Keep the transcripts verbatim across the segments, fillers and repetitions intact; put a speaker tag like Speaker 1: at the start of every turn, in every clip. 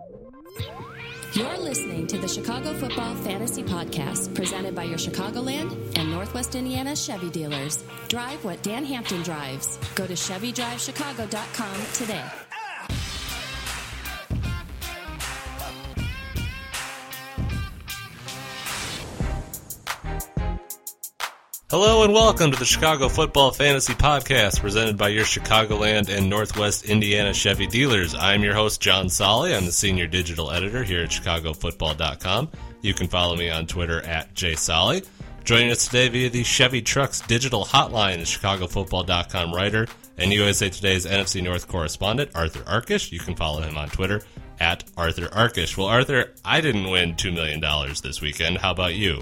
Speaker 1: You're listening to the Chicago Football Fantasy Podcast, presented by your Chicagoland and Northwest Indiana Chevy dealers. Drive what Dan Hampton drives. Go to Chevy Drive Chicago dot com today.
Speaker 2: Hello and welcome to the Chicago Football Fantasy Podcast, presented by your Chicagoland and Northwest Indiana Chevy dealers. I'm your host, John Solly. I'm the senior digital editor here at Chicago Football dot com. You can follow me on Twitter at jsolly. Joining us today via the Chevy Trucks digital hotline is Chicago Football dot com writer and U S A Today's N F C North correspondent, Arthur Arkish. You can follow him on Twitter at Arthur Arkish. Well, Arthur, I didn't win two million dollars this weekend. How about you?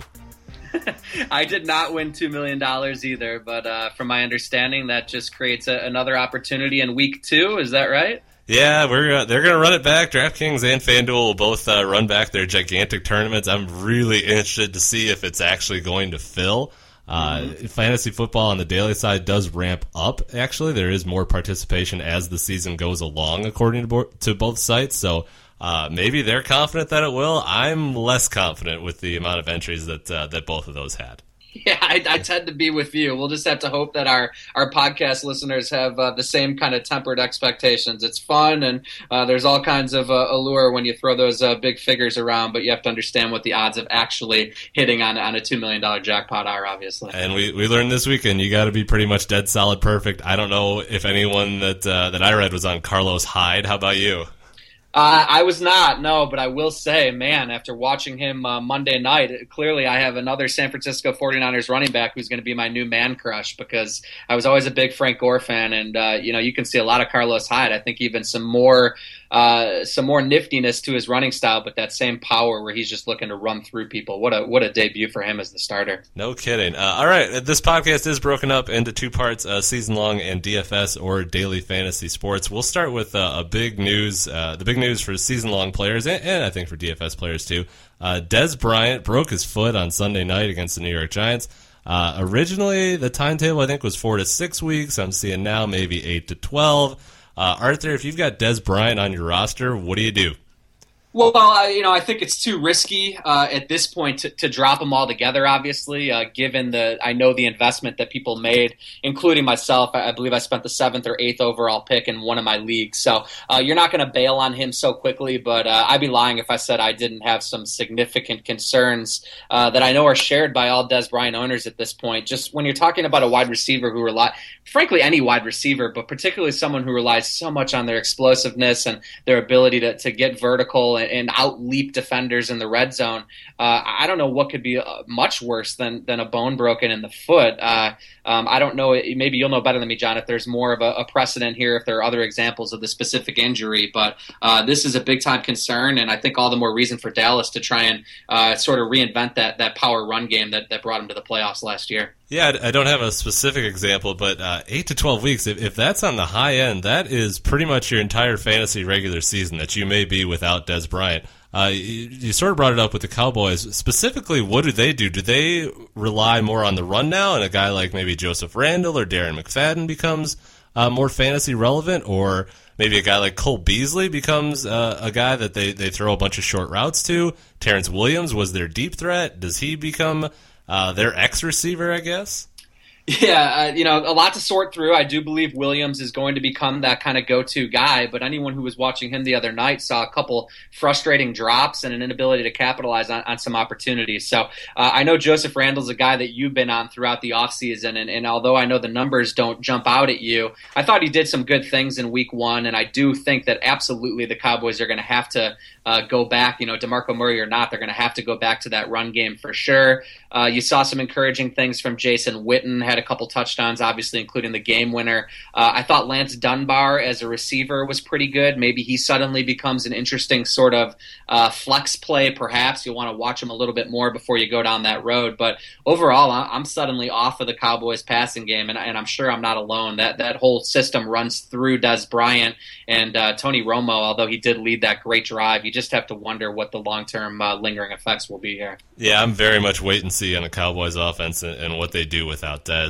Speaker 3: I did not win two million dollars either, but uh, from my understanding, that just creates a, another opportunity in week two. Is that right?
Speaker 2: Yeah, we're uh, they're going to run it back. DraftKings and FanDuel will both uh, run back their gigantic tournaments. I'm really interested to see if it's actually going to fill. Uh, mm-hmm. Fantasy football on the daily side does ramp up, actually. There is more participation as the season goes along, according to, bo- to both sites, so... Uh, maybe they're confident that it will. I'm less confident with the amount of entries that uh, that both of those had.
Speaker 3: Yeah, I, I tend to be with you. We'll just have to hope that our, our podcast listeners have uh, the same kind of tempered expectations. It's fun, and uh, there's all kinds of uh, allure when you throw those uh, big figures around, but you have to understand what the odds of actually hitting on, on a two million dollars jackpot are, obviously.
Speaker 2: And we, we learned this weekend you got to be pretty much dead solid perfect. I don't know if anyone that uh, that I read was on Carlos Hyde. How about you?
Speaker 3: Uh, I was not, no, but I will say, man, after watching him uh, Monday night, it, clearly I have another San Francisco forty-niners running back who's going to be my new man crush, because I was always a big Frank Gore fan, and uh, you know, you can see a lot of Carlos Hyde. I think even some more uh, some more niftiness to his running style, but that same power where he's just looking to run through people. What a what a debut for him as the starter.
Speaker 2: No kidding. Uh, all right, this podcast is broken up into two parts, uh, season-long and D F S or daily fantasy sports. We'll start with uh, a big news, uh, the big news for season-long players, and, and I think for D F S players too. Uh, Dez Bryant broke his foot on Sunday night against the New York Giants. Uh, originally, the timetable, I think, was four to six weeks. I'm seeing now maybe eight to twelve. Uh, Arthur, if you've got Dez Bryant on your roster, what do you do?
Speaker 3: Well, uh, you know, I think it's too risky uh, at this point to, to drop them all together, obviously, uh, given the I know the investment that people made, including myself. I, I believe I spent the seventh or eighth overall pick in one of my leagues. So uh, you're not going to bail on him so quickly, but uh, I'd be lying if I said I didn't have some significant concerns uh, that I know are shared by all Dez Bryant owners at this point. Just when you're talking about a wide receiver who relies, frankly, any wide receiver, but particularly someone who relies so much on their explosiveness and their ability to, to get vertical and, and out-leap defenders in the red zone. Uh, I don't know what could be uh, much worse than than a bone broken in the foot. Uh, um, I don't know. Maybe you'll know better than me, John, if there's more of a, a precedent here, if there are other examples of the specific injury. But uh, this is a big-time concern, and I think all the more reason for Dallas to try and uh, sort of reinvent that that power run game that, that brought him to the playoffs last year.
Speaker 2: Yeah, I don't have a specific example, but uh, eight to twelve weeks, if, if that's on the high end, that is pretty much your entire fantasy regular season that you may be without Dez Bryant. Uh, you, you sort of brought it up with the Cowboys. Specifically, what do they do? Do they rely more on the run now, and a guy like maybe Joseph Randle or Darren McFadden becomes uh, more fantasy relevant, or maybe a guy like Cole Beasley becomes uh, a guy that they, they throw a bunch of short routes to? Terrence Williams was their deep threat. Does he become uh, their X receiver, I guess?
Speaker 3: Yeah, uh, you know, a lot to sort through. I do believe Williams is going to become that kind of go-to guy, but anyone who was watching him the other night saw a couple frustrating drops and an inability to capitalize on, on some opportunities. So uh, I know Joseph Randle's a guy that you've been on throughout the offseason, and, and although I know the numbers don't jump out at you, I thought he did some good things in week one, and I do think that absolutely the Cowboys are going to have to uh, go back, you know, DeMarco Murray or not, they're going to have to go back to that run game for sure. Uh, you saw some encouraging things from Jason Witten, had a couple touchdowns, obviously, including the game winner. Uh, I thought Lance Dunbar as a receiver was pretty good. Maybe he suddenly becomes an interesting sort of uh, flex play, perhaps. You'll want to watch him a little bit more before you go down that road. But overall, I'm suddenly off of the Cowboys passing game, and, and I'm sure I'm not alone. That that whole system runs through Dez Bryant and uh, Tony Romo, although he did lead that great drive. You just have to wonder what the long-term uh, lingering effects will be here.
Speaker 2: Yeah, I'm very much wait and see on the Cowboys offense and, and what they do without Dez.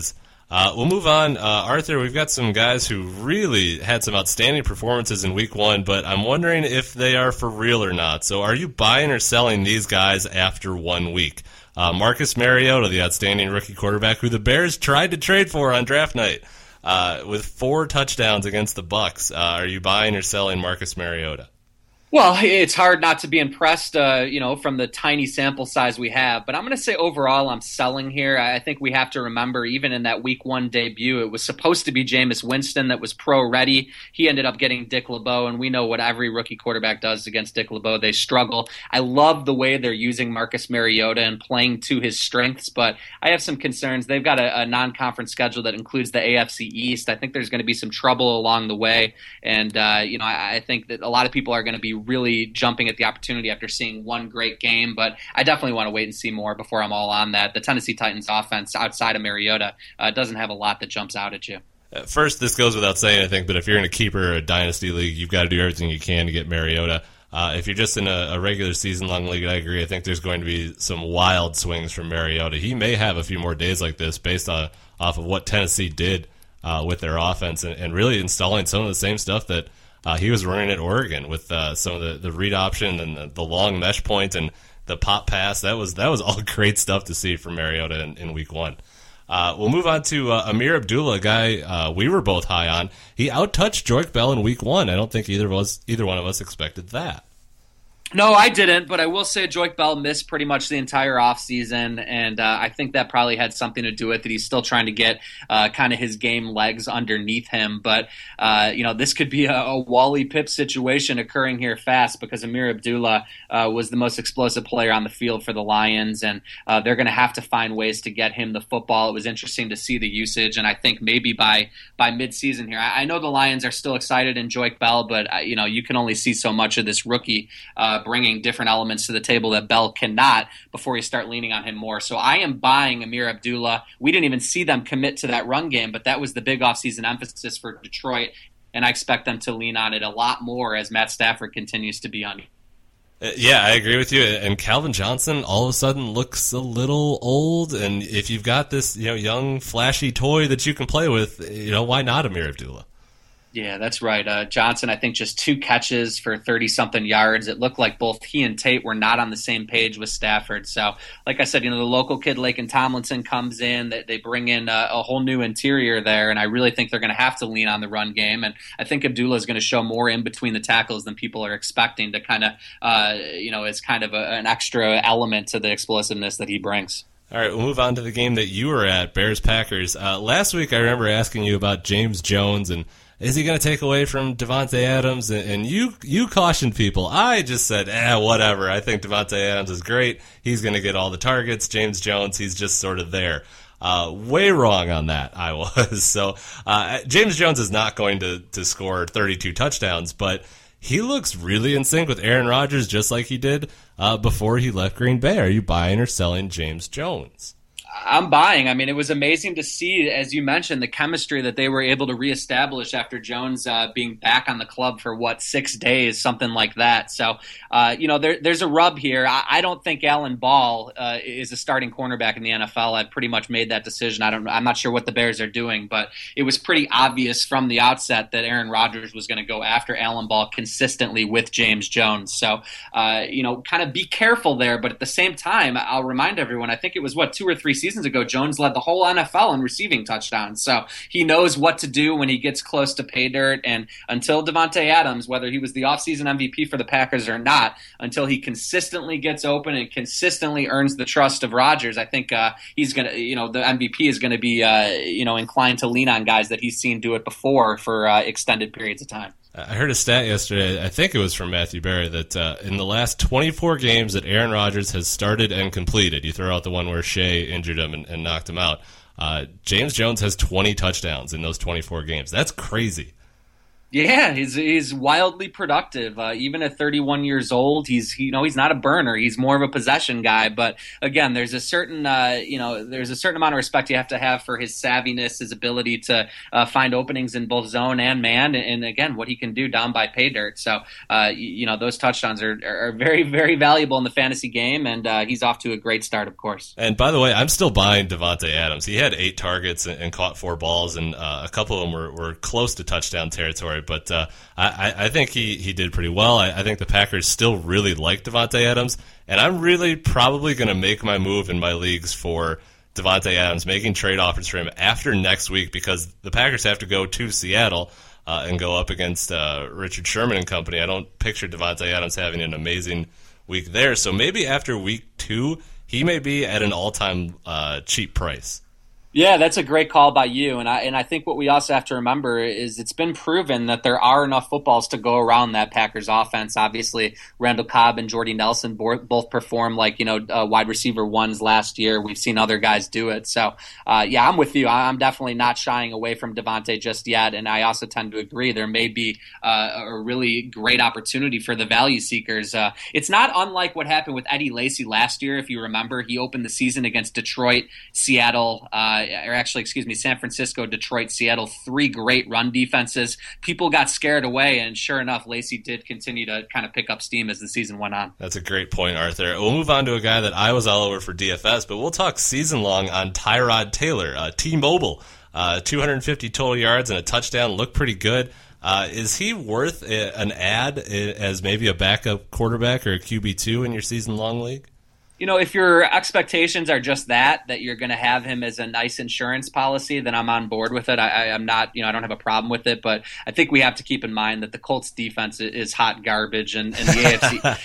Speaker 2: Uh, we'll move on. Uh, Arthur, we've got some guys who really had some outstanding performances in week one, but I'm wondering if they are for real or not. So are you buying or selling these guys after one week? Uh, Marcus Mariota, the outstanding rookie quarterback who the Bears tried to trade for on draft night, uh, with four touchdowns against the Bucs. Uh, are you buying or selling Marcus Mariota?
Speaker 3: Well, it's hard not to be impressed, uh, you know, from the tiny sample size we have. But I'm going to say overall I'm selling here. I think we have to remember, even in that week one debut, it was supposed to be Jameis Winston that was pro-ready. He ended up getting Dick LeBeau, and we know what every rookie quarterback does against Dick LeBeau. They struggle. I love the way they're using Marcus Mariota and playing to his strengths, but I have some concerns. They've got a, a non-conference schedule that includes the A F C East. I think there's going to be some trouble along the way, and, uh, you know, I, I think that a lot of people are going to be really jumping at the opportunity after seeing one great game, but I definitely want to wait and see more before I'm all on that. The Tennessee Titans offense outside of Mariota uh, doesn't have a lot that jumps out at you.
Speaker 2: First, this goes without saying, I think, but if you're in a keeper or a dynasty league, you've got to do everything you can to get Mariota. Uh, if you're just in a, a regular season-long league, I agree. I think there's going to be some wild swings from Mariota. He may have a few more days like this based on off of what Tennessee did uh, with their offense and, and really installing some of the same stuff that Uh, he was running at Oregon with uh, some of the, the read option and the, the long mesh point and the pop pass. That was that was all great stuff to see from Mariota in, in week one. Uh, we'll move on to uh, Amir Abdullah, a guy uh, we were both high on. He outtouched Joique Bell in week one. I don't think either of us, either one of us expected that.
Speaker 3: No, I didn't, but I will say Joique Bell missed pretty much the entire offseason, and uh, I think that probably had something to do with it. He's still trying to get uh, kind of his game legs underneath him, but uh, you know, this could be a, a Wally Pipp situation occurring here fast because Amir Abdullah uh, was the most explosive player on the field for the Lions, and uh, they're going to have to find ways to get him the football. It was interesting to see the usage, and I think maybe by by midseason here, I, I know the Lions are still excited in Joique Bell, but uh, you know, you can only see so much of this rookie uh, bringing different elements to the table that Bell cannot before you start leaning on him more. So I am buying Amir Abdullah. We didn't even see them commit to that run game, but that was the big offseason emphasis for Detroit, and I expect them to lean on it a lot more as Matt Stafford continues to be on.
Speaker 2: Uh, yeah, I agree with you. And Calvin Johnson all of a sudden looks a little old, and if you've got this, you know, young, flashy toy that you can play with, you know, why not Amir Abdullah?
Speaker 3: Yeah, that's right. Uh, Johnson, I think just two catches for thirty-something yards. It looked like both he and Tate were not on the same page with Stafford. So, like I said, you know, the local kid, Laken Tomlinson, comes in. They, they bring in a, a whole new interior there, and I really think they're going to have to lean on the run game. And I think Abdullah is going to show more in between the tackles than people are expecting to kind of, uh, you know, it's kind of a, an extra element to the explosiveness that he brings.
Speaker 2: All right, we'll move on to the game that you were at, Bears-Packers. Uh, last week, I remember asking you about James Jones and is he going to take away from Davante Adams? And you you cautioned people. I just said, eh, whatever. I think Davante Adams is great. He's going to get all the targets. James Jones, he's just sort of there. Uh, way wrong on that, I was. So uh, James Jones is not going to, to score thirty-two touchdowns, but he looks really in sync with Aaron Rodgers just like he did uh, before he left Green Bay. Are you buying or selling James Jones?
Speaker 3: I'm buying. I mean, it was amazing to see, as you mentioned, the chemistry that they were able to reestablish after Jones uh, being back on the club for, what, six days, something like that. So, uh, you know, there, there's a rub here. I, I don't think Alan Ball uh, is a starting cornerback in the N F L. I've pretty much made that decision. I don't, I'm not sure what the Bears are doing, but it was pretty obvious from the outset that Aaron Rodgers was going to go after Alan Ball consistently with James Jones. So, uh, you know, kind of be careful there. But at the same time, I'll remind everyone, I think it was, what, two or three seasons Seasons ago, Jones led the whole N F L in receiving touchdowns. So he knows what to do when he gets close to pay dirt. And until Davante Adams, whether he was the offseason M V P for the Packers or not, until he consistently gets open and consistently earns the trust of Rodgers, I think uh, he's going to, you know, the M V P is going to be, uh, you know, inclined to lean on guys that he's seen do it before for uh, extended periods of time.
Speaker 2: I heard a stat yesterday, I think it was from Matthew Berry, that uh, in the last twenty-four games that Aaron Rodgers has started and completed, you throw out the one where Shea injured him and, and knocked him out, uh, James Jones has twenty touchdowns in those twenty-four games. That's crazy.
Speaker 3: Yeah, he's he's wildly productive. Uh, even at thirty-one years old, he's you know he's not a burner. He's more of a possession guy. But again, there's a certain uh, you know there's a certain amount of respect you have to have for his savviness, his ability to uh, find openings in both zone and man, and again what he can do down by pay dirt. So uh, you, you know those touchdowns are, are very very valuable in the fantasy game, and uh, he's off to a great start, of course.
Speaker 2: And by the way, I'm still buying Davante Adams. He had eight targets and, and caught four balls, and uh, a couple of them were, were close to touchdown territory. But uh, I, I think he, he did pretty well. I, I think the Packers still really like Davante Adams, and I'm really probably going to make my move in my leagues for Davante Adams, making trade offers for him after next week, because the Packers have to go to Seattle uh, and go up against uh, Richard Sherman and company. I don't picture Davante Adams having an amazing week there, so maybe after week two, he may be at an all-time uh, cheap price.
Speaker 3: Yeah, that's a great call by you, and I and I think what we also have to remember is it's been proven that there are enough footballs to go around that Packers offense. Obviously, Randall Cobb and Jordy Nelson both performed like you know uh, wide receiver ones last year. We've seen other guys do it. So, uh, yeah, I'm with you. I'm definitely not shying away from Davante just yet, and I also tend to agree there may be uh, a really great opportunity for the value seekers. Uh, it's not unlike what happened with Eddie Lacy last year. If you remember, he opened the season against Detroit, Seattle. Uh, or actually, excuse me, San Francisco, Detroit, Seattle, three great run defenses. People got scared away, and sure enough, Lacy did continue to kind of pick up steam as the season went on.
Speaker 2: That's a great point, Arthur. We'll move on to a guy that I was all over for D F S, but we'll talk season long on Tyrod Taylor, uh, T-Mobile. Uh, two hundred fifty total yards and a touchdown, looked pretty good. Uh, is he worth a, an ad as maybe a backup quarterback or a Q B two in your season long league?
Speaker 3: You know, if your expectations are just that, that you're going to have him as a nice insurance policy, then I'm on board with it. I, I, I'm not, you know, I don't have a problem with it, but I think we have to keep in mind that the Colts defense is hot garbage, and, and the A F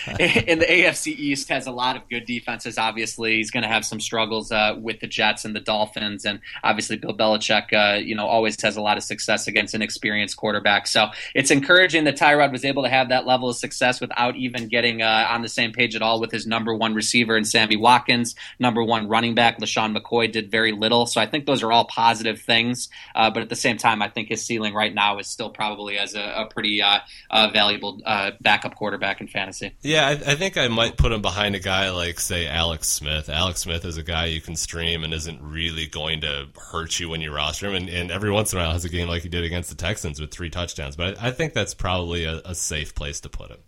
Speaker 3: C and the A F C East has a lot of good defenses. Obviously, he's going to have some struggles uh, with the Jets and the Dolphins, and obviously Bill Belichick, uh, you know, always has a lot of success against an experienced quarterback. So it's encouraging that Tyrod was able to have that level of success without even getting uh, on the same page at all with his number one receiver and Sammy Watkins, number one running back. LaShawn McCoy did very little. So I think those are all positive things. Uh, but at the same time, I think his ceiling right now is still probably as a, a pretty uh, uh, valuable uh, backup quarterback in fantasy.
Speaker 2: Yeah, I, I think I might put him behind a guy like, say, Alex Smith. Alex Smith is a guy you can stream and isn't really going to hurt you when you roster him. And, and every once in a while has a game like he did against the Texans with three touchdowns. But I, I think that's probably a, a safe place to put him.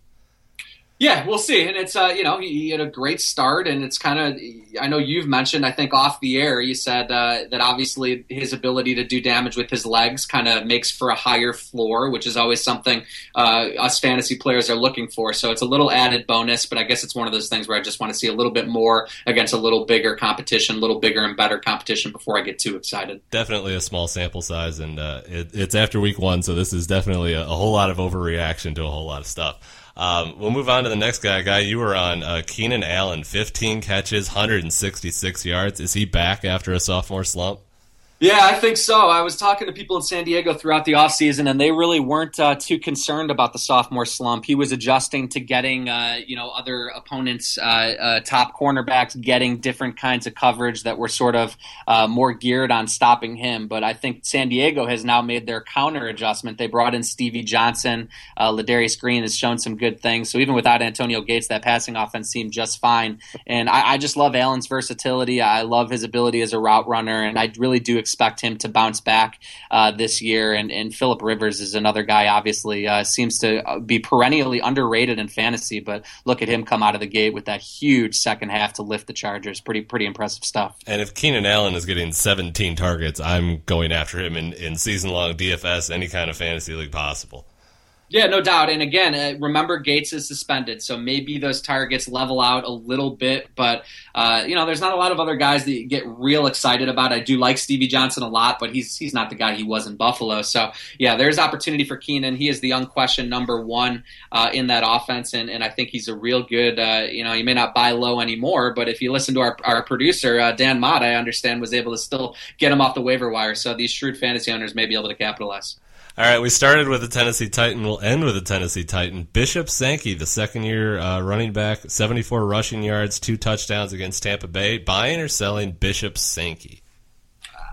Speaker 3: Yeah, we'll see. And it's, uh, you know, he, he had a great start, and it's kind of, I know you've mentioned, I think off the air, you said uh, that obviously his ability to do damage with his legs kind of makes for a higher floor, which is always something uh, us fantasy players are looking for. So it's a little added bonus, but I guess it's one of those things where I just want to see a little bit more against a little bigger competition, a little bigger and better competition before I get too excited.
Speaker 2: Definitely a small sample size, and uh, it, it's after week one, so this is definitely a, a whole lot of overreaction to a whole lot of stuff. Um, we'll move on to the next guy. Guy, you were on uh, Keenan Allen, fifteen catches, one hundred sixty-six yards. Is he back after a sophomore slump?
Speaker 3: Yeah, I think so. I was talking to people in San Diego throughout the offseason, and they really weren't uh, too concerned about the sophomore slump. He was adjusting to getting, uh, you know, other opponents' uh, uh, top cornerbacks, getting different kinds of coverage that were sort of uh, more geared on stopping him. But I think San Diego has now made their counter adjustment. They brought in Stevie Johnson. Uh, Ladarius Green has shown some good things. So even without Antonio Gates, that passing offense seemed just fine. And I, I just love Allen's versatility. I love his ability as a route runner, and I really do expect expect him to bounce back uh, this year. And, and Phillip Rivers is another guy, obviously, uh, seems to be perennially underrated in fantasy, but look at him come out of the gate with that huge second half to lift the Chargers. Pretty pretty impressive stuff.
Speaker 2: And if Keenan Allen is getting seventeen targets, I'm going after him in, in season-long D F S, any kind of fantasy league possible.
Speaker 3: Yeah, no doubt. And again, uh, remember Gates is suspended, so maybe those targets level out a little bit. But, uh, you know, there's not a lot of other guys that you get real excited about. I do like Stevie Johnson a lot, but he's he's not the guy he was in Buffalo. So, yeah, there's opportunity for Keenan. He is the unquestioned number one uh, in that offense, and, and I think he's a real good, uh, you know, you may not buy low anymore, but if you listen to our, our producer, uh, Dan Mott, I understand, was able to still get him off the waiver wire. So these shrewd fantasy owners may be able to capitalize.
Speaker 2: All right, we started with a Tennessee Titan. We'll end with a Tennessee Titan. Bishop Sankey, the second-year uh, running back, seventy-four rushing yards, two touchdowns against Tampa Bay. Buying or selling Bishop Sankey?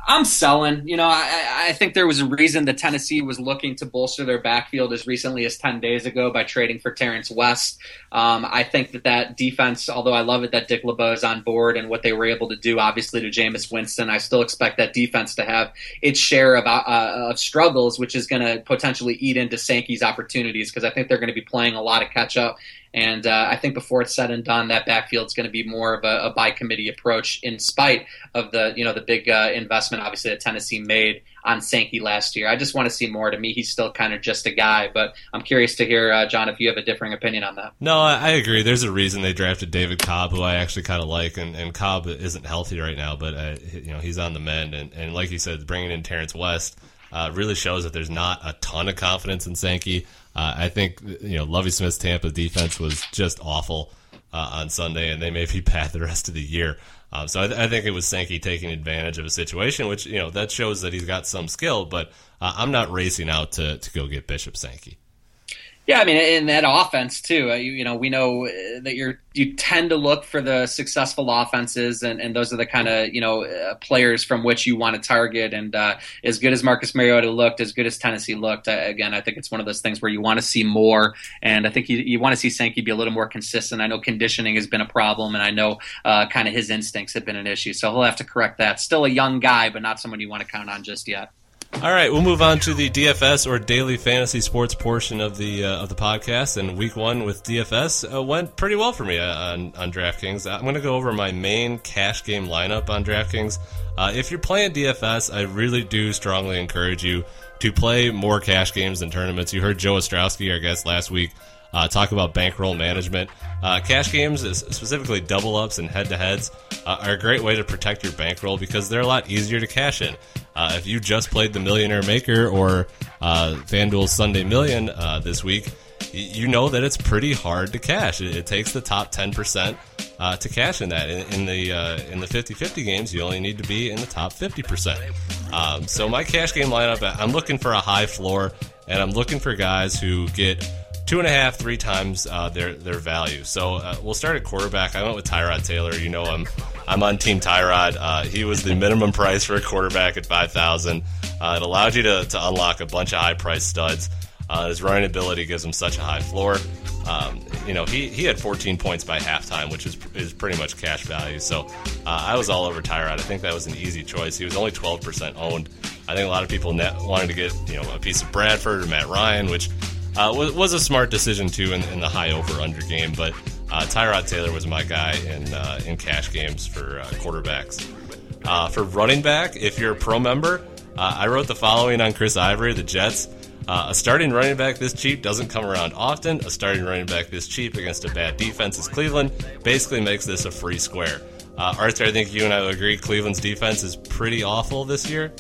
Speaker 3: I'm selling. You know, I, I think there was a reason that Tennessee was looking to bolster their backfield as recently as ten days ago by trading for Terrence West. Um, I think that that defense, although I love it that Dick LeBeau is on board and what they were able to do, obviously, to Jameis Winston, I still expect that defense to have its share of, uh, of struggles, which is going to potentially eat into Sankey's opportunities because I think they're going to be playing a lot of catch-up. And uh, I think before it's said and done, that backfield is going to be more of a, a by committee approach, in spite of the you know the big uh, investment, obviously, that Tennessee made on Sankey last year. I just want to see more. To me, he's still kind of just a guy, but I'm curious to hear, uh, John, if you have a differing opinion on that.
Speaker 2: No, I agree. There's a reason they drafted David Cobb, who I actually kind of like, and, and Cobb isn't healthy right now, but uh, you know he's on the mend. And, and like you said, bringing in Terrence West uh, really shows that there's not a ton of confidence in Sankey. Uh, I think you know Lovie Smith's Tampa defense was just awful uh, on Sunday, and they may be bad the rest of the year. Um, so I, th- I think it was Sankey taking advantage of a situation, which you know that shows that he's got some skill. But uh, I'm not racing out to to go get Bishop Sankey.
Speaker 3: Yeah, I mean, in that offense too, uh, you, you know, we know that you're you tend to look for the successful offenses, and, and those are the kind of you know uh, players from which you want to target. And uh, as good as Marcus Mariota looked, as good as Tennessee looked, uh, again, I think it's one of those things where you want to see more. And I think you, you want to see Sankey be a little more consistent. I know conditioning has been a problem, and I know uh, kind of his instincts have been an issue, so he'll have to correct that. Still a young guy, but not someone you want to count on just yet.
Speaker 2: All right, we'll move on to the D F S, or Daily Fantasy Sports portion of the uh, of the podcast. And week one with D F S uh, went pretty well for me uh, on, on DraftKings. I'm going to go over my main cash game lineup on DraftKings. Uh, if you're playing D F S, I really do strongly encourage you to play more cash games than tournaments. You heard Joe Ostrowski, our guest last week, uh, talk about bankroll management. Uh, cash games, specifically double-ups and head-to-heads, uh, are a great way to protect your bankroll because they're a lot easier to cash in. Uh, if you just played the Millionaire Maker or uh, FanDuel's Sunday Million uh, this week, y- you know that it's pretty hard to cash. It, it takes the top ten percent uh, to cash in that. In, in the uh, in the fifty-fifty games, you only need to be in the top fifty percent. Um, so my cash game lineup, I'm looking for a high floor, and I'm looking for guys who get two and a half, three times uh, their their value. So uh, we'll start at quarterback. I went with Tyrod Taylor. You know I'm I'm on Team Tyrod. Uh, he was the minimum price for a quarterback at five thousand. Uh, it allowed you to, to unlock a bunch of high price studs. Uh, his running ability gives him such a high floor. Um, you know he, he had fourteen points by halftime, which is is pretty much cash value. So uh, I was all over Tyrod. I think that was an easy choice. He was only twelve percent owned. I think a lot of people net wanted to get you know a piece of Bradford or Matt Ryan, which Uh, was, was a smart decision, too, in, in the high over-under game. But uh, Tyrod Taylor was my guy in uh, in cash games for uh, quarterbacks. Uh, for running back, if you're a pro member, uh, I wrote the following on Chris Ivory, the Jets. Uh, a starting running back this cheap doesn't come around often. A starting running back this cheap against a bad defense as Cleveland basically makes this a free square. Uh, Arthur, I think you and I will agree Cleveland's defense is pretty awful this year.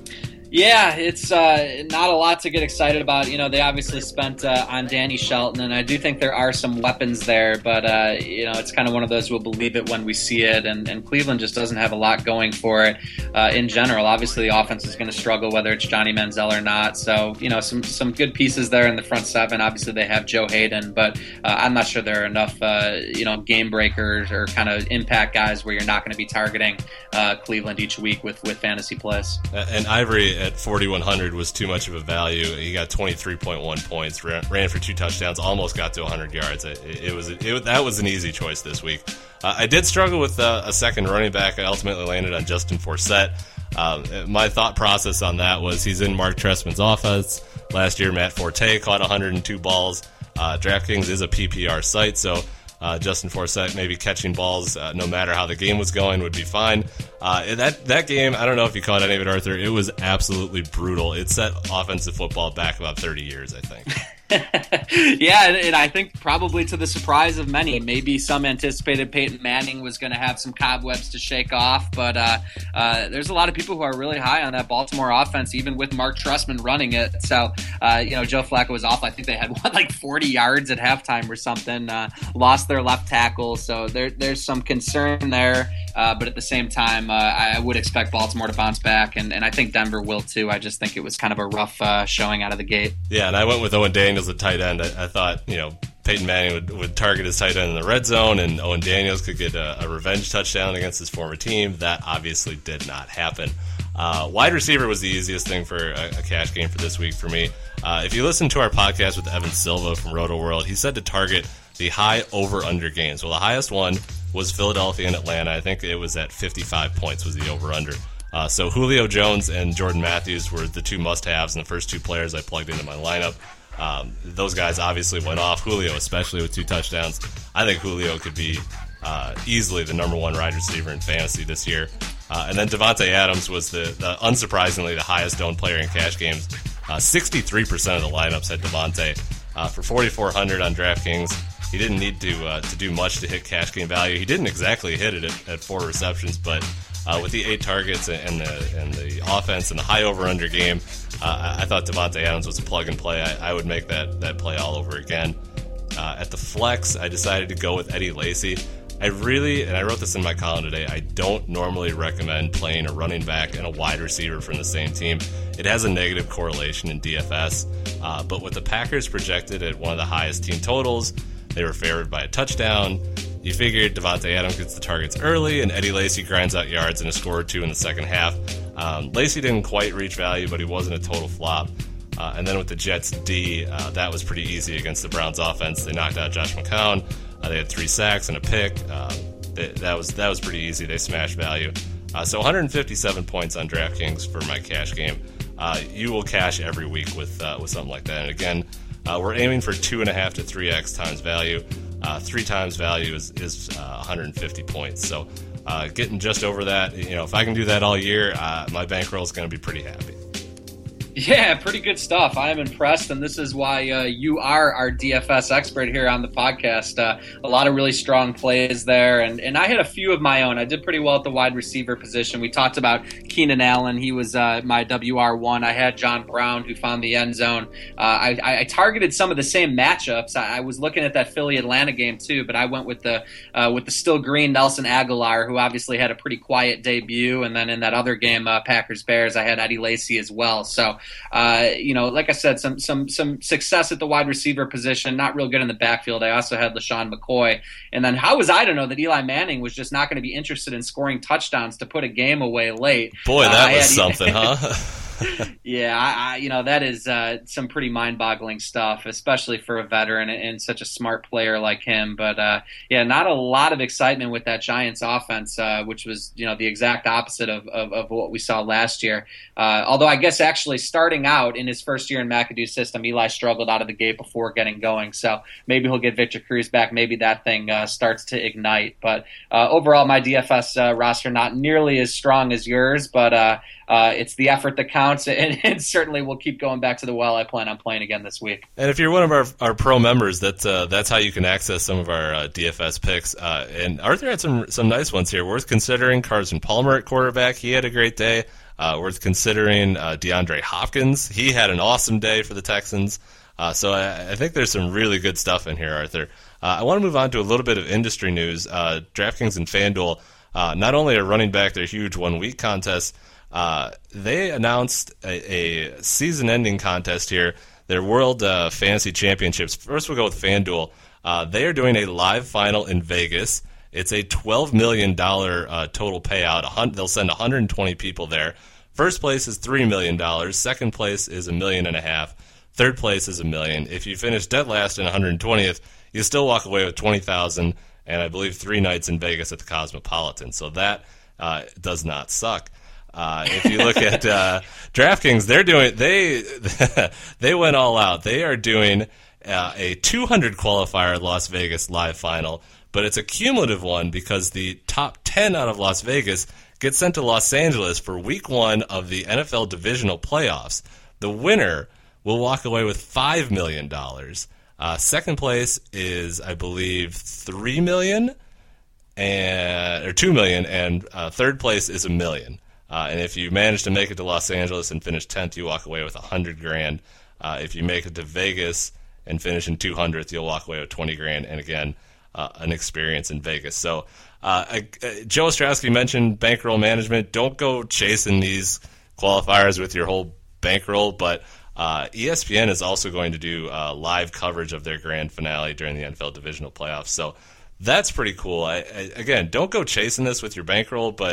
Speaker 3: Yeah, it's uh, not a lot to get excited about. You know, they obviously spent uh, on Danny Shelton, and I do think there are some weapons there, but, uh, you know, it's kind of one of those we'll believe it when we see it, and, and Cleveland just doesn't have a lot going for it uh, in general. Obviously, the offense is going to struggle, whether it's Johnny Manziel or not, so, you know, some, some good pieces there in the front seven. Obviously, they have Joe Hayden, but uh, I'm not sure there are enough, uh, you know, game breakers or kind of impact guys where you're not going to be targeting uh, Cleveland each week with, with fantasy plays.
Speaker 2: And Ivory at forty-one hundred was too much of a value. He got twenty-three point one points, ran, ran for two touchdowns, almost got to one hundred yards. It, it was it, that was an easy choice this week. Uh, I did struggle with uh, a second running back. I ultimately landed on Justin Forsett. Um, my thought process on that was he's in Mark Trestman's offense. Last year, Matt Forte caught one hundred two balls. Uh, DraftKings is a P P R site, so Uh, Justin Forsett maybe catching balls uh, no matter how the game was going would be fine. Uh, that that game, I don't know if you caught any of it, Arthur. It was absolutely brutal. It set offensive football back about thirty years, I think.
Speaker 3: Yeah, and, and I think probably to the surprise of many, maybe some anticipated Peyton Manning was going to have some cobwebs to shake off, but uh, uh, there's a lot of people who are really high on that Baltimore offense, even with Mark Trestman running it. So, uh, you know, Joe Flacco was off. I think they had what, like forty yards at halftime or something. Uh, lost their left tackle, so there, there's some concern there. Uh, but at the same time, uh, I would expect Baltimore to bounce back, and, and I think Denver will too. I just think it was kind of a rough uh, showing out of the gate.
Speaker 2: Yeah, and I went with Owen Daniels at tight end. I, I thought, you know, Peyton Manning would, would target his tight end in the red zone, and Owen Daniels could get a, a revenge touchdown against his former team. That obviously did not happen. Uh, wide receiver was the easiest thing for a, a cash game for this week for me. Uh, if you listen to our podcast with Evan Silva from Roto World, he said to target the high over-under games. Well, the highest one was Philadelphia and Atlanta. I think it was at fifty-five points was the over-under. Uh, so Julio Jones and Jordan Matthews were the two must-haves and the first two players I plugged into my lineup. Um, those guys obviously went off. Julio, especially with two touchdowns. I think Julio could be uh, easily the number one wide receiver in fantasy this year. Uh, and then Devontae Adams was the, the unsurprisingly the highest owned player in cash games. Uh, sixty-three percent of the lineups had Devontae uh, for forty-four hundred on DraftKings. He didn't need to uh, to do much to hit cash game value. He didn't exactly hit it at, at four receptions, but uh, with the eight targets and the and the offense and the high over under game, uh, I thought Devontae Adams was a plug and play. I, I would make that that play all over again. Uh, at the flex, I decided to go with Eddie Lacy. I really, and I wrote this in my column today, I don't normally recommend playing a running back and a wide receiver from the same team. It has a negative correlation in D F S, uh, but with the Packers projected at one of the highest team totals, they were favored by a touchdown. You figured Devontae Adams gets the targets early, and Eddie Lacy grinds out yards and a score or two in the second half. Um, Lacy didn't quite reach value, but he wasn't a total flop. Uh, and then with the Jets D, uh, that was pretty easy against the Browns offense. They knocked out Josh McCown. Uh, they had three sacks and a pick. Um, they, that was that was pretty easy. They smashed value. Uh, so one hundred fifty-seven points on DraftKings for my cash game. Uh, you will cash every week with uh, with something like that. And again, uh, we're aiming for two and a half to three x times value. Uh, three times value is is uh, one hundred fifty points. So uh, getting just over that, you know, if I can do that all year, uh, my bankroll is going to be pretty happy.
Speaker 3: Yeah, pretty good stuff. I am impressed, and this is why uh, you are our D F S expert here on the podcast. Uh, a lot of really strong plays there, and, and I had a few of my own. I did pretty well at the wide receiver position. We talked about Keenan Allen. He was uh, my W R one. I had John Brown, who found the end zone. Uh, I, I targeted some of the same matchups. I, I was looking at that Philly-Atlanta game, too, but I went with the uh, with the still green Nelson Aguilar, who obviously had a pretty quiet debut, and then in that other game, uh, Packers-Bears, I had Eddie Lacy as well. So, Uh, you know, like I said, some some some success at the wide receiver position, not real good in the backfield. I also had LaShawn McCoy. And then how was I to know that Eli Manning was just not going to be interested in scoring touchdowns to put a game away late?
Speaker 2: Boy, that
Speaker 3: uh,
Speaker 2: was something, huh?
Speaker 3: yeah, I, I, you know, that is uh, some pretty mind-boggling stuff, especially for a veteran and such a smart player like him. But, uh, yeah, not a lot of excitement with that Giants offense, uh, which was, you know, the exact opposite of, of, of what we saw last year. Uh, although I guess actually starting out in his first year in McAdoo's system, Eli struggled out of the gate before getting going. So maybe he'll get Victor Cruz back. Maybe that thing uh, starts to ignite. But uh, overall, my D F S uh, roster not nearly as strong as yours, but uh, uh, it's the effort that counts. And, and certainly we'll keep going back to the well. I plan on playing again this week.
Speaker 2: And if you're one of our, our pro members, that, uh, that's how you can access some of our uh, D F S picks. Uh, and Arthur had some some nice ones here. Worth considering Carson Palmer at quarterback. He had a great day. Uh, worth considering uh, DeAndre Hopkins. He had an awesome day for the Texans. Uh, so I, I think there's some really good stuff in here, Arthur. Uh, I want to move on to a little bit of industry news. Uh, DraftKings and FanDuel uh, not only are running back their huge one-week contest, uh, they announced a, a season-ending contest here, their World uh, Fantasy Championships. First we'll go with FanDuel. Uh, they are doing a live final in Vegas. It's a twelve million dollars uh, total payout. They'll send one hundred twenty people there. First place is three million dollars. Second place is a million and a half. Third place is a million. If you finish dead last in one hundred twentieth, you still walk away with twenty thousand dollars and I believe three nights in Vegas at the Cosmopolitan. So that uh, does not suck. Uh, if you look at uh, DraftKings, they're doing they they went all out. They are doing uh, a two hundred qualifier Las Vegas live final, but it's a cumulative one because the top ten out of Las Vegas get sent to Los Angeles for week one of the N F L divisional playoffs. The winner will walk away with five million dollars. Uh, second place is, I believe, three million dollars and or two million dollars, and uh, third place is a million. Uh, and if you manage to make it to Los Angeles and finish tenth, you walk away with a hundred grand. Uh, if you make it to Vegas and finish in two hundredth, you'll walk away with twenty grand. And again, uh, an experience in Vegas. So uh, I, uh, Joe Ostrowski mentioned bankroll management. Don't go chasing these qualifiers with your whole bankroll, but uh, E S P N is also going to do uh, live coverage of their grand finale during the N F L divisional playoffs. So that's pretty cool. I, I, again, don't go chasing this with your bankroll, but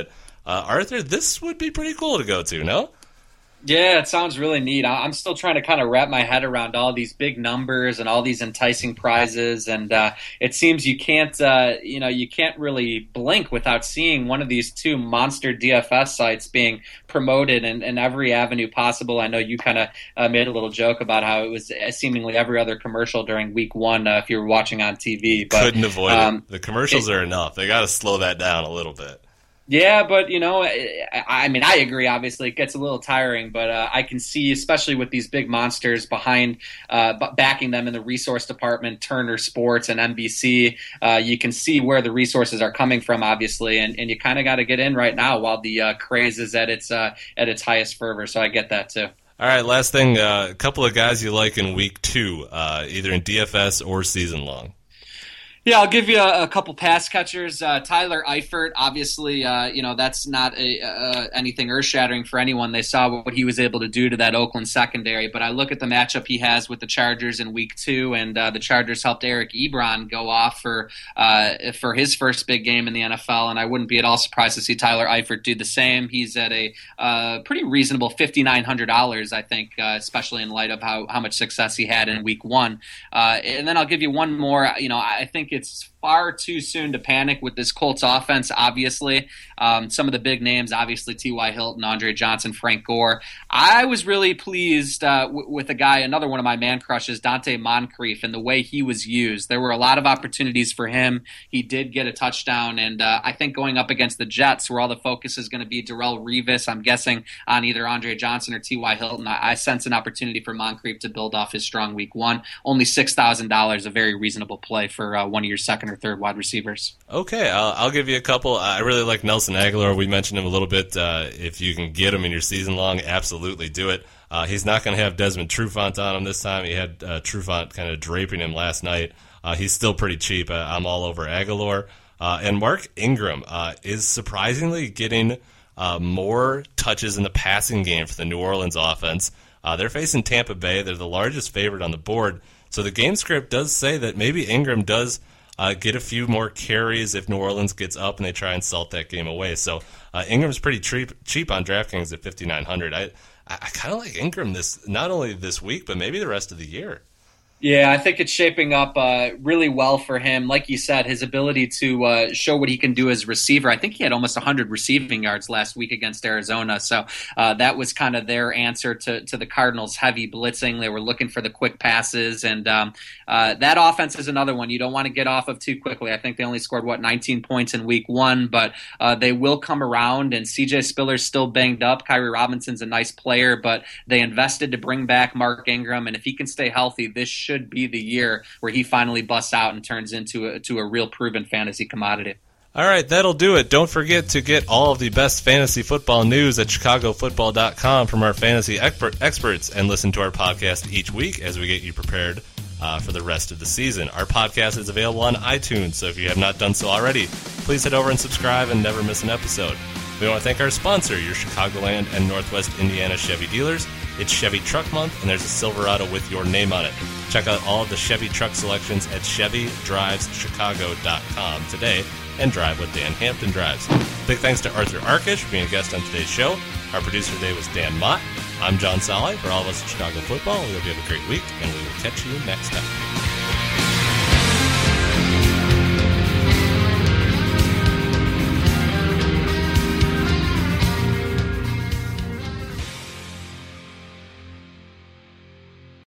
Speaker 2: Uh, Arthur, this would be pretty cool to go to, no?
Speaker 3: Yeah, it sounds really neat. I'm still trying to kind of wrap my head around all these big numbers and all these enticing prizes, and uh, it seems you can't, uh, you know, you can't really blink without seeing one of these two monster D F S sites being promoted in, in every avenue possible. I know you kind of uh, made a little joke about how it was seemingly every other commercial during week one uh, if you were watching on T V. But,
Speaker 2: couldn't avoid
Speaker 3: um,
Speaker 2: it. The commercials
Speaker 3: it,
Speaker 2: are enough. They got to slow that down a little bit.
Speaker 3: Yeah, but, you know, I, I mean, I agree, obviously. It gets a little tiring, but uh, I can see, especially with these big monsters behind, uh, backing them in the resource department, Turner Sports and N B C, uh, you can see where the resources are coming from, obviously, and, and you kind of got to get in right now while the uh, craze is at its uh, at its highest fervor, so I get that, too.
Speaker 2: All right, last thing, uh, a couple of guys you like in week two, uh, either in D F S or season long.
Speaker 3: Yeah, I'll give you a, a couple pass catchers. Uh, Tyler Eifert, obviously, uh, you know, that's not a, uh, anything earth-shattering for anyone. They saw what he was able to do to that Oakland secondary. But I look at the matchup he has with the Chargers in week two, and uh, the Chargers helped Eric Ebron go off for uh, for his first big game in the N F L, and I wouldn't be at all surprised to see Tyler Eifert do the same. He's at a uh, pretty reasonable five thousand nine hundred dollars, I think, uh, especially in light of how, how much success he had in week one. Uh, and then I'll give you one more. You know, I think it's far too soon to panic with this Colts offense, obviously. Um, some of the big names, obviously, T Y. Hilton, Andre Johnson, Frank Gore. I was really pleased uh, w- with a guy, another one of my man crushes, Dante Moncrief, and the way he was used. There were a lot of opportunities for him. He did get a touchdown, and uh, I think going up against the Jets, where all the focus is going to be Darrelle Revis, I'm guessing, on either Andre Johnson or T Y. Hilton, I, I sense an opportunity for Moncrief to build off his strong week one. Only six thousand dollars, a very reasonable play for uh, one of your second or third wide receivers.
Speaker 2: Okay, I'll, I'll give you a couple. I really like Nelson Aguilar. We mentioned him a little bit. Uh, if you can get him in your season long, absolutely do it. Uh, he's not going to have Desmond Trufant on him this time. He had uh, Trufant kind of draping him last night. Uh, he's still pretty cheap. Uh, I'm all over Aguilar. Uh, and Mark Ingram uh, is surprisingly getting uh, more touches in the passing game for the New Orleans offense. Uh, they're facing Tampa Bay. They're the largest favorite on the board. So the game script does say that maybe Ingram does Uh, get a few more carries if New Orleans gets up and they try and salt that game away. So uh, Ingram's pretty cheap, cheap on DraftKings at fifty nine hundred. I I, I kind of like Ingram this not only this week but maybe the rest of the year.
Speaker 3: Yeah, I think it's shaping up uh, really well for him. Like you said, his ability to uh, show what he can do as a receiver. I think he had almost one hundred receiving yards last week against Arizona. So uh, that was kind of their answer to, to the Cardinals' heavy blitzing. They were looking for the quick passes. And um, uh, that offense is another one you don't want to get off of too quickly. I think they only scored, what, nineteen points in week one. But uh, they will come around. And C J Spiller's still banged up. Kyrie Robinson's a nice player. But they invested to bring back Mark Ingram. And if he can stay healthy, this should be the year where he finally busts out and turns into a, to a real proven fantasy commodity.
Speaker 2: All right, that'll do it. Don't forget to get all of the best fantasy football news at chicago football dot com from our fantasy expert experts and listen to our podcast each week as we get you prepared uh, for the rest of the season. Our podcast is available on iTunes, so if you have not done so already, please head over and subscribe and never miss an episode. We want to thank our sponsor, your Chicagoland and Northwest Indiana Chevy dealers. It's Chevy Truck Month, and there's a Silverado with your name on it. Check out all of the Chevy truck selections at chevy drives chicago dot com today and drive what Dan Hampton drives. Big thanks to Arthur Arkish for being a guest on today's show. Our producer today was Dan Mott. I'm John Saleh. For all of us at Chicago Football, we hope you have a great week, and we will catch you next time.